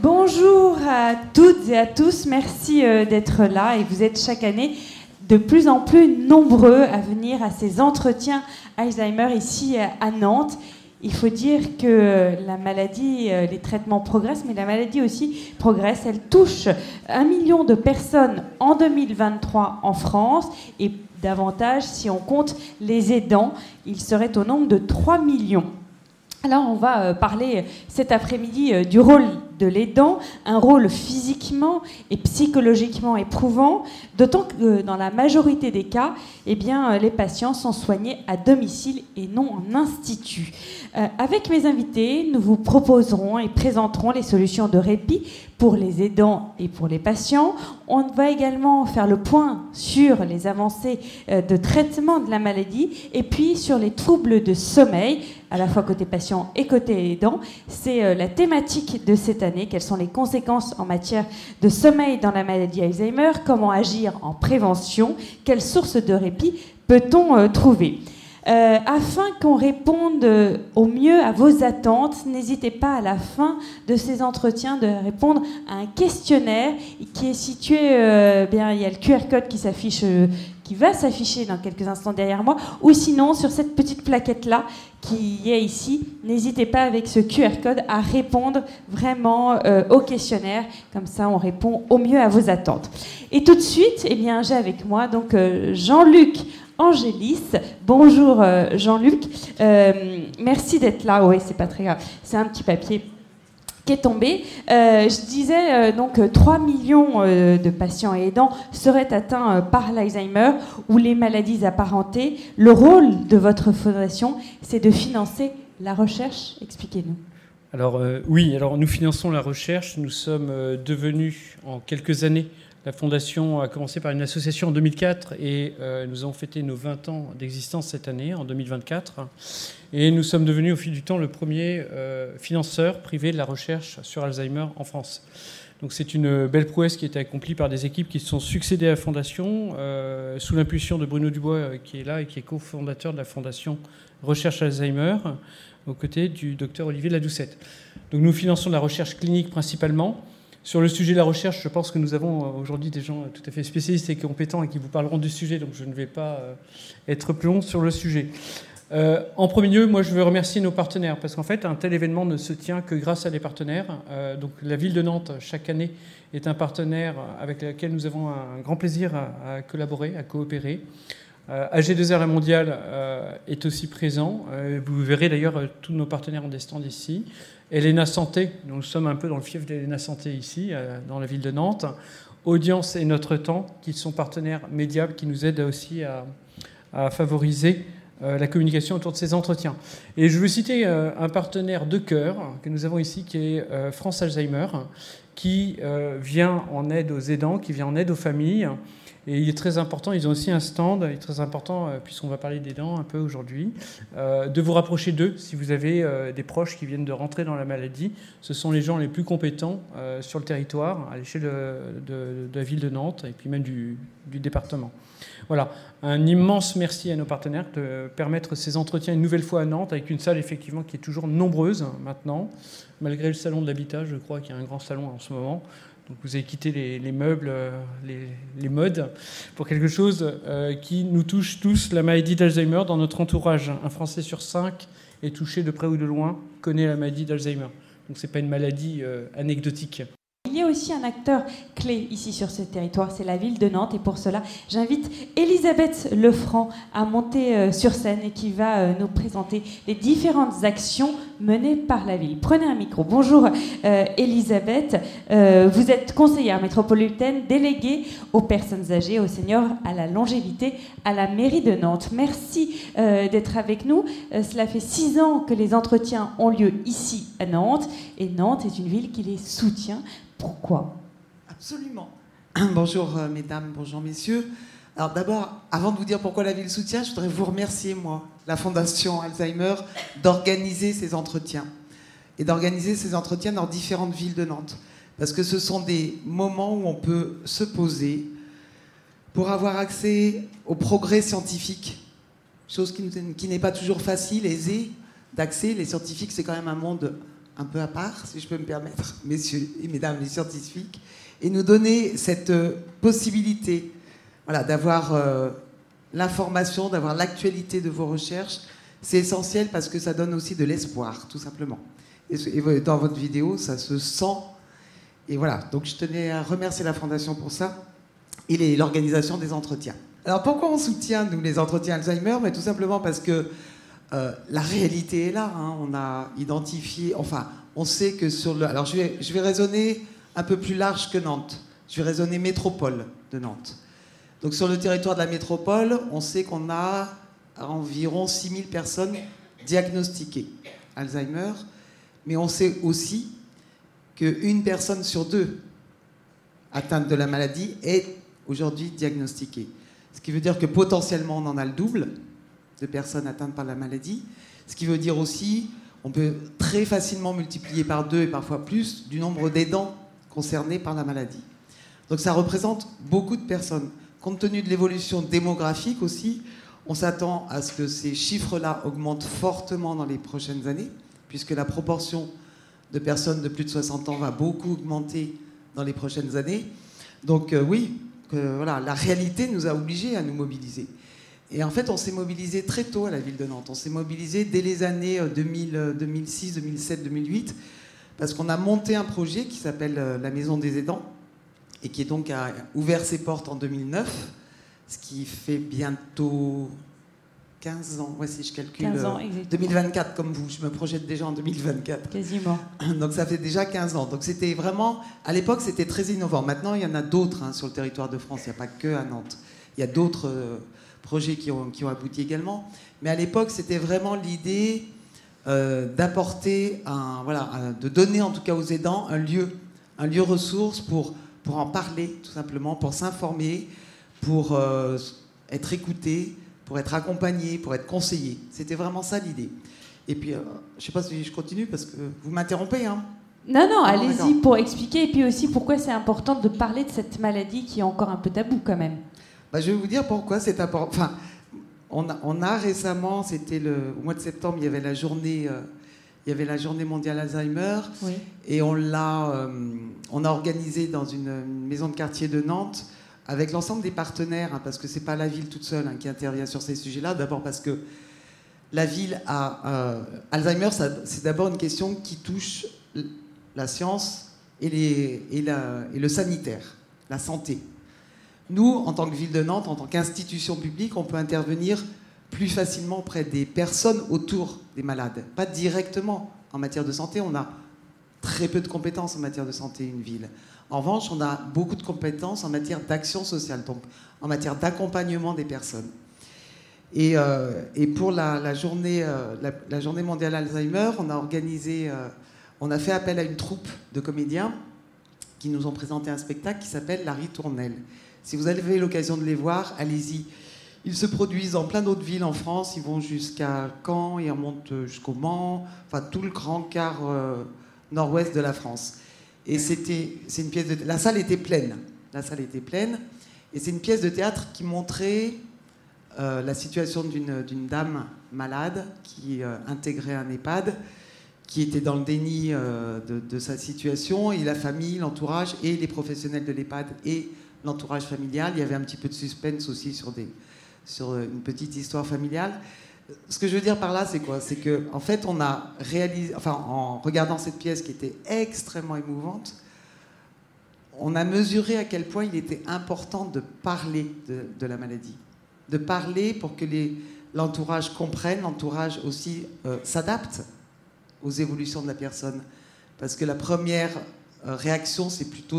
Bonjour à toutes et à tous, merci d'être là et vous êtes chaque année de plus en plus nombreux à venir à ces entretiens Alzheimer ici à Nantes. Il faut dire que la maladie, les traitements progressent, mais la maladie aussi progresse. Elle touche 1 million de personnes en 2023 en France et davantage si on compte les aidants. Il serait au nombre de 3 millions. Alors on va parler cet après-midi du rôle de l'aidant, un rôle physiquement et psychologiquement éprouvant, d'autant que dans la majorité des cas, eh bien, les patients sont soignés à domicile et non en institut. Avec mes invités, nous vous proposerons et présenterons les solutions de répit pour les aidants et pour les patients. On va également faire le point sur les avancées de traitement de la maladie et puis sur les troubles de sommeil, à la fois côté patient et côté aidant. C'est la thématique de cette année. Quelles sont les conséquences en matière de sommeil dans la maladie Alzheimer? Comment agir en prévention? Quelles sources de répit peut-on trouver? Afin qu'on réponde au mieux à vos attentes, n'hésitez pas à la fin de ces entretiens de répondre à un questionnaire qui est situé, bien, il y a le QR code qui s'affiche, qui va s'afficher dans quelques instants derrière moi, ou sinon sur cette petite plaquette-là qui est ici. N'hésitez pas avec ce QR code à répondre vraiment au questionnaire, comme ça on répond au mieux à vos attentes. Et tout de suite, eh bien, j'ai avec moi donc Jean-Luc Angélis. Bonjour Jean-Luc, merci d'être là. Oui, c'est pas très grave, c'est un petit papier qui est tombé. Je disais donc 3 millions de patients et aidants seraient atteints par l'Alzheimer ou les maladies apparentées. Le rôle de votre fondation, c'est de financer la recherche. Expliquez-nous. Alors oui, alors nous finançons la recherche. Nous sommes devenus en quelques années. La Fondation a commencé par une association en 2004 et nous avons fêté nos 20 ans d'existence cette année, en 2024. Et nous sommes devenus au fil du temps le premier financeur privé de la recherche sur Alzheimer en France. Donc c'est une belle prouesse qui a été accomplie par des équipes qui se sont succédées à la Fondation, sous l'impulsion de Bruno Dubois qui est là et qui est cofondateur de la Fondation Recherche Alzheimer, aux côtés du docteur Olivier Ladoucette. Donc nous finançons la recherche clinique principalement. Sur le sujet de la recherche, je pense que nous avons aujourd'hui des gens tout à fait spécialistes et compétents et qui vous parleront du sujet, donc je ne vais pas être plus long sur le sujet. En premier lieu, moi je veux remercier nos partenaires, parce qu'en fait, un tel événement ne se tient que grâce à des partenaires. Donc la ville de Nantes, chaque année, est un partenaire avec lequel nous avons un grand plaisir à collaborer, à coopérer. AG2R La Mondiale est aussi présent. Vous verrez d'ailleurs tous nos partenaires ont des stands ici. Elena Santé, nous sommes un peu dans le fief d'Elena Santé ici, dans la ville de Nantes. Audience et Notre Temps, qui sont partenaires médias, qui nous aident aussi à favoriser la communication autour de ces entretiens. Et je veux citer un partenaire de cœur que nous avons ici, qui est France Alzheimer, qui vient en aide aux aidants, qui vient en aide aux familles. Et il est très important, ils ont aussi un stand, il est très important, puisqu'on va parler des dents un peu aujourd'hui, de vous rapprocher d'eux si vous avez des proches qui viennent de rentrer dans la maladie. Ce sont les gens les plus compétents sur le territoire, à l'échelle de la ville de Nantes et puis même du département. Voilà, un immense merci à nos partenaires de permettre ces entretiens une nouvelle fois à Nantes, avec une salle effectivement qui est toujours nombreuse maintenant, malgré le salon de l'habitat, je crois qu'il y a un grand salon en ce moment. Donc vous avez quitté les meubles, les modes, pour quelque chose qui nous touche tous, la maladie d'Alzheimer. Dans notre entourage, un Français sur 5 est touché de près ou de loin, connaît la maladie d'Alzheimer. Donc ce n'est pas une maladie anecdotique. Il y a aussi un acteur clé ici sur ce territoire, c'est la ville de Nantes. Et pour cela, j'invite Elisabeth Lefranc à monter sur scène et qui va nous présenter les différentes actions menées par la ville. Prenez un micro. Bonjour Elisabeth, vous êtes conseillère métropolitaine déléguée aux personnes âgées, aux seniors, à la longévité, à la mairie de Nantes. Merci d'être avec nous. Cela fait 6 ans que les entretiens ont lieu ici à Nantes et Nantes est une ville qui les soutient. Pourquoi ? Absolument. Bonjour mesdames, bonjour messieurs. Alors d'abord, avant de vous dire pourquoi la ville soutient, je voudrais vous remercier, moi, la Fondation Alzheimer, d'organiser ces entretiens. Et d'organiser ces entretiens dans différentes villes de Nantes. Parce que ce sont des moments où on peut se poser pour avoir accès au progrès scientifique. Chose qui n'est pas toujours facile, aisée d'accès. Les scientifiques, c'est quand même un monde un peu à part, si je peux me permettre, messieurs et mesdames les scientifiques, et nous donner cette possibilité, voilà, d'avoir l'information, d'avoir l'actualité de vos recherches. C'est essentiel parce que ça donne aussi de l'espoir, tout simplement. Et dans votre vidéo, ça se sent. Et voilà, donc je tenais à remercier la Fondation pour ça et l'organisation des entretiens. Alors pourquoi on soutient, nous, les entretiens Alzheimer? Mais tout simplement parce que la réalité est là. Hein. On a identifié, enfin, on sait que sur le... Alors je vais raisonner un peu plus large que Nantes. Je vais raisonner métropole de Nantes. Donc sur le territoire de la métropole, on sait qu'on a environ 6000 personnes diagnostiquées Alzheimer, mais on sait aussi qu'une personne sur deux atteinte de la maladie est aujourd'hui diagnostiquée. Ce qui veut dire que potentiellement on en a le double de personnes atteintes par la maladie. Ce qui veut dire aussi on peut très facilement multiplier par 2 et parfois plus du nombre d'aidants concernés par la maladie. Donc ça représente beaucoup de personnes. Compte tenu de l'évolution démographique aussi, on s'attend à ce que ces chiffres-là augmentent fortement dans les prochaines années, puisque la proportion de personnes de plus de 60 ans va beaucoup augmenter dans les prochaines années. Donc oui, voilà, la réalité nous a obligés à nous mobiliser. Et en fait, on s'est mobilisé très tôt à la ville de Nantes. On s'est mobilisé dès les années 2006, 2007, 2008, parce qu'on a monté un projet qui s'appelle la Maison des Aidants, et qui est donc a ouvert ses portes en 2009, ce qui fait bientôt 15 ans, ouais, si je calcule, 15 ans, 2024 comme vous, je me projette déjà en 2024. Quasiment. Donc ça fait déjà 15 ans. Donc c'était vraiment, à l'époque c'était très innovant. Maintenant il y en a d'autres hein, sur le territoire de France, il n'y a pas que à Nantes. Il y a d'autres projets qui ont abouti également. Mais à l'époque c'était vraiment l'idée d'apporter, de donner en tout cas aux aidants un lieu ressource pour en parler tout simplement, pour s'informer, pour être écouté, pour être accompagné, pour être conseillé. C'était vraiment ça l'idée. Et puis, je ne sais pas si je continue parce que vous m'interrompez. Hein. Non, allez-y pour expliquer et puis aussi pourquoi c'est important de parler de cette maladie qui est encore un peu tabou quand même. Je vais vous dire pourquoi c'est important. Enfin, on a récemment, c'était au mois de septembre, il y avait la journée mondiale Alzheimer. Oui. Et on a organisé dans une maison de quartier de Nantes avec l'ensemble des partenaires, hein, parce que c'est pas la ville toute seule qui intervient sur ces sujets-là. D'abord parce que la ville a Alzheimer, c'est d'abord une question qui touche la science et le sanitaire, la santé. Nous, en tant que ville de Nantes, en tant qu'institution publique, on peut intervenir plus facilement auprès des personnes autour des malades, pas directement en matière de santé. On a très peu de compétences en matière de santé, une ville. En revanche, on a beaucoup de compétences en matière d'action sociale, donc en matière d'accompagnement des personnes. Et pour la journée mondiale Alzheimer, on a fait appel à une troupe de comédiens qui nous ont présenté un spectacle qui s'appelle La Ritournelle. Si vous avez l'occasion de les voir, allez-y. Ils se produisent dans plein d'autres villes en France. Ils vont jusqu'à Caen, ils remontent jusqu'au Mans, enfin tout le grand quart nord-ouest de la France. Et c'est une pièce de... La salle était pleine. Et c'est une pièce de théâtre qui montrait la situation d'une dame malade qui intégrait un EHPAD, qui était dans le déni de sa situation, et la famille, l'entourage, et les professionnels de l'EHPAD, et l'entourage familial. Il y avait un petit peu de suspense aussi sur une petite histoire familiale. Ce que je veux dire par là, c'est quoi? C'est qu'en fait, on a réalisé, en regardant cette pièce qui était extrêmement émouvante, on a mesuré à quel point il était important de parler de la maladie. De parler pour que l'entourage comprenne, l'entourage aussi s'adapte aux évolutions de la personne. Parce que la première réaction, c'est plutôt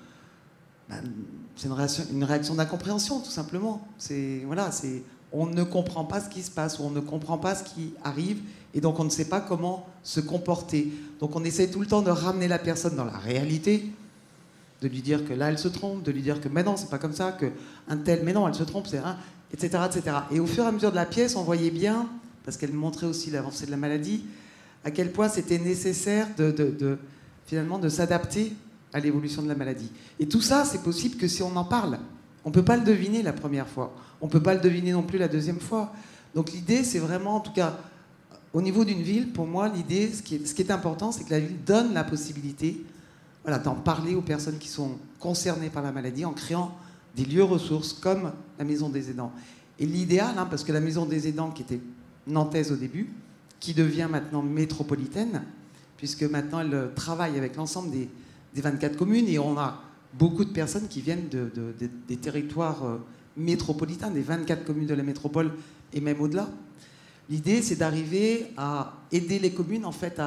c'est une réaction d'incompréhension, tout simplement. On ne comprend pas ce qui se passe, ou on ne comprend pas ce qui arrive, et donc on ne sait pas comment se comporter. Donc on essaie tout le temps de ramener la personne dans la réalité, de lui dire que là elle se trompe, de lui dire que mais non, c'est pas comme ça, qu'un tel, mais non, elle se trompe, c'est un, etc., etc. Et au fur et à mesure de la pièce, on voyait bien, parce qu'elle montrait aussi l'avancée de la maladie, à quel point c'était nécessaire finalement de s'adapter à l'évolution de la maladie. Et tout ça, c'est possible que si on en parle. On ne peut pas le deviner la première fois. On ne peut pas le deviner non plus la deuxième fois. Donc l'idée, c'est vraiment, en tout cas, au niveau d'une ville, pour moi, l'idée, ce qui est important, c'est que la ville donne la possibilité d'en parler aux personnes qui sont concernées par la maladie en créant des lieux ressources comme la Maison des Aidants. Et l'idéal, parce que la Maison des Aidants, qui était nantaise au début, qui devient maintenant métropolitaine, puisque maintenant elle travaille avec l'ensemble des 24 communes, et on a beaucoup de personnes qui viennent des territoires métropolitains, des 24 communes de la métropole, et même au-delà. L'idée, c'est d'arriver à aider les communes, en fait,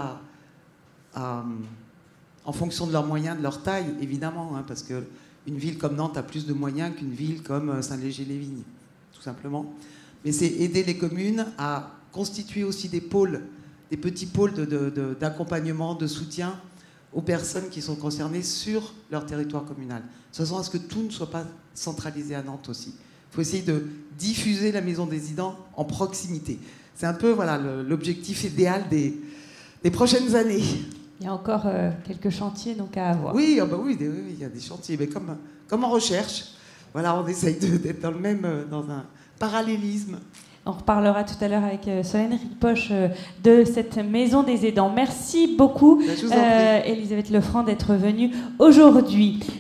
en fonction de leurs moyens, de leur taille, évidemment, parce qu'une ville comme Nantes a plus de moyens qu'une ville comme Saint-Léger-les-Vignes, tout simplement. Mais c'est aider les communes à constituer aussi des pôles, des petits pôles d'accompagnement, de soutien aux personnes qui sont concernées sur leur territoire communal, de façon à ce que tout ne soit pas centralisé à Nantes aussi. Il faut essayer de diffuser la Maison des Aidants en proximité. C'est un peu l'objectif idéal des prochaines années. Il y a encore quelques chantiers donc à avoir. Oui, oui, il y a des chantiers, mais comme en recherche. Voilà, on essaye d'être dans un parallélisme. On reparlera tout à l'heure avec Solène Ripoche de cette Maison des Aidants. Merci beaucoup, Elisabeth Lefranc, d'être venue aujourd'hui.